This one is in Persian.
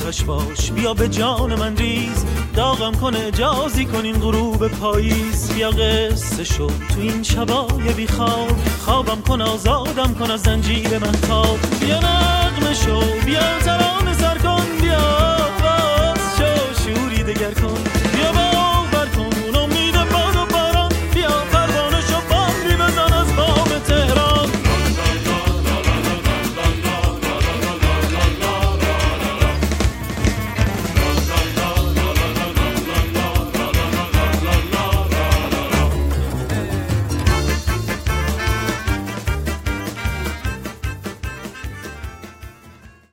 آتش باش، بیا به جان من ریز، داغم کن اجازی کن این غروب پاییز. بیا قصه شو تو این شبای بی خواب، خوابم کن آزادم کن از زنجیر من تاب. بیا نغمه شو بیا